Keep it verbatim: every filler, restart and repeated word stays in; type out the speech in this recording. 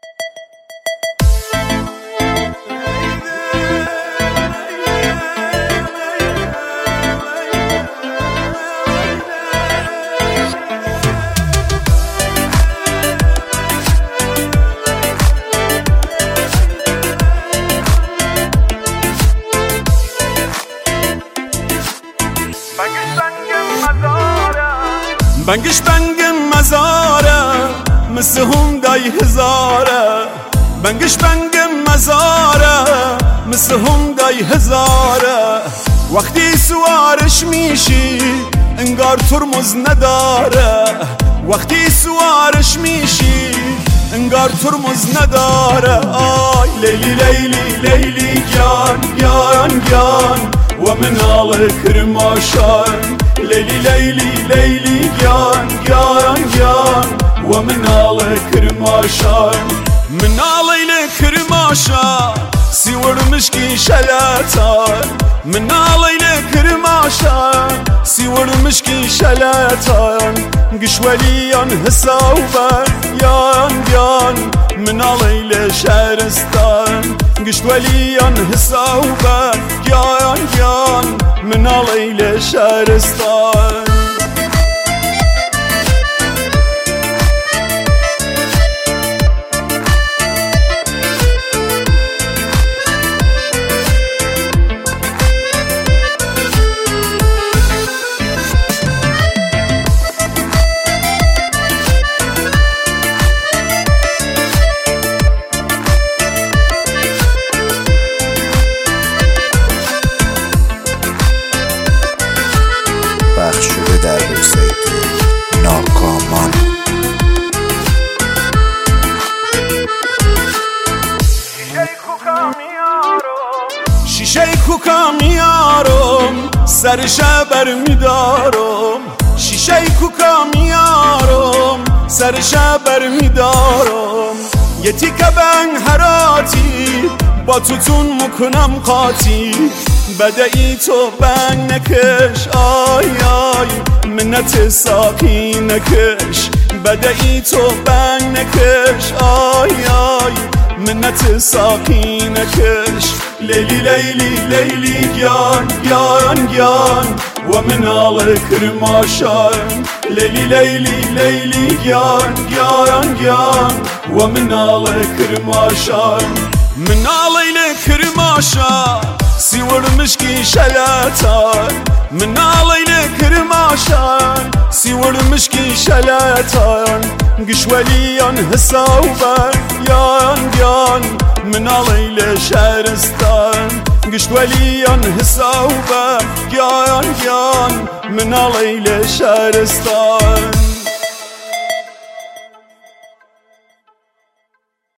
بنگش بنگ مزاره مثل هوندای هزاره بنگش بنگ مزاره مثل هوندای هزاره وقتی سوارش میشی انگار ترمز نداره وقتی سوارش میشی انگار ترمز نداره آی لیلی لیلی لیلی جان جان جان و من آل کرماشان لیلی لیلی لیلی جان جان جان و من آل کرماشان من آل کرماشان سیور مشکی شلاتان من آل کرماشان سیور مشکی شلاتان قشولیان حسابان یان یان من آل شهرستان قشولیان حسابان یان یان من آل شهرستان بخشوده در وبسایت ناکامان. شیشه کوکا میارم سرش بر میدارم شیشه کوکا میارم سرش بر میدارم یه تیکه بنگ هراتی با توتون مکنم قاطی بده ای تو بنگ نکش آی آی منت ساقی نکش بده ای تو بنگ نکش آی آی منت ساقی نکش لیلی لیلی لیلی جان جان جان و من آل کرماشان لیلی لیلی لیلی جان جان جان و من آل کرماشان من آل کرماشان سیور مشکی شلاتان من آل کرماشان سیور مشکی شلاتان قشولیان حسابان یان یان من آل شهرستان قشولیان حسابان یان یان من آل شهرستان